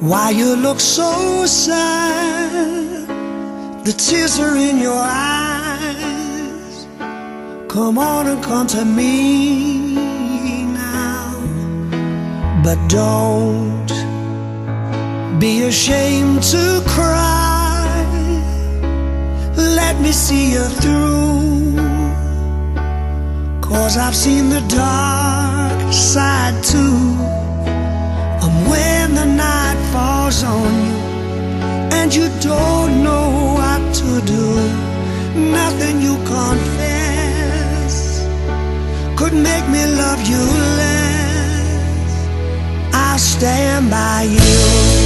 Why you look so sad? The tears are in your eyes. Come on and come to me now. But don't be ashamed to cry. Let me see you through, 'cause I've seen the dark side too. And when the night falls on you and you don't know what to do, nothing you confess could make me love you less. I'll stand by you.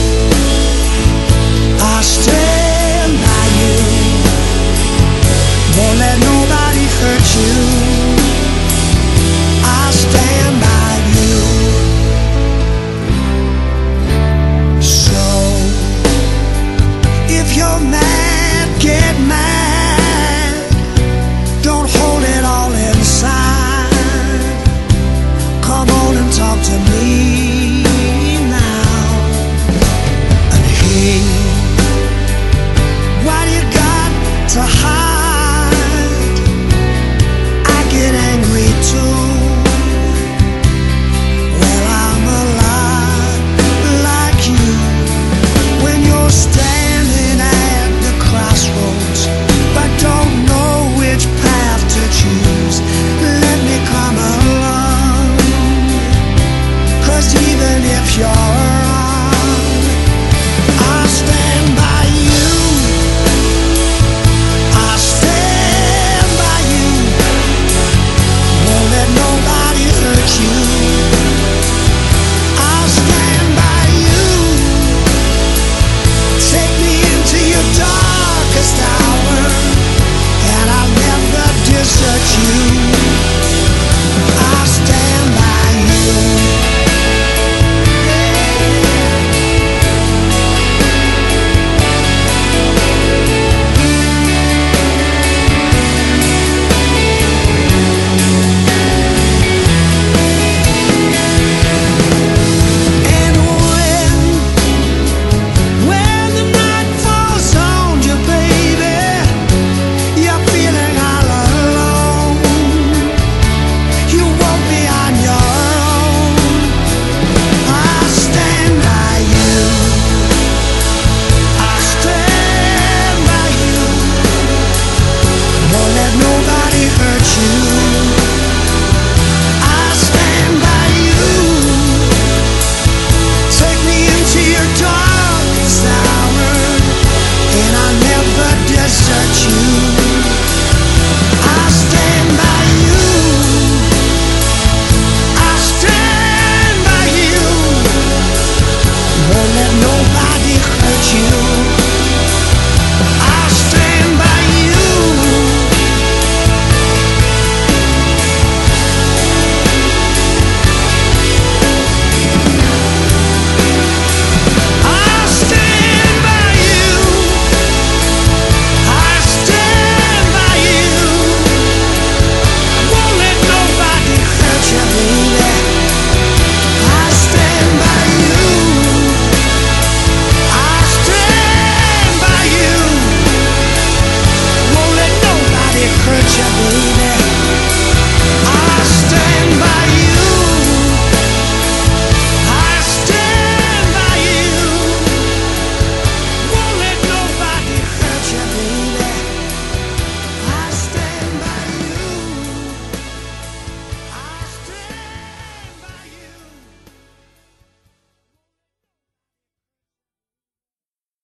I'll stand by you. Won't let nobody hurt you. I'll stand by you. So if you're mad, get mad. Don't hold it all inside. Come on and talk to me now. And hey, why do you got to hide? I get angry too. Well, I'm a lot like you. When you're standing at the crossroads but don't know which path to choose, let me come along. 'Cause even if you're wrong, I'll stand by you. I'll stand by you. Won't let nobody hurt you. I'll stand by you. Take me into your darkest hour, and I'll never desert you. I'll stand by you. And when the night falls on you, baby, you're feeling all alone. You won't be on your own. I'll stand by you. I'll stand by you. Won't let nobody hurt you. I'll stand by you. Take me into your darkest hour, and I'll never desert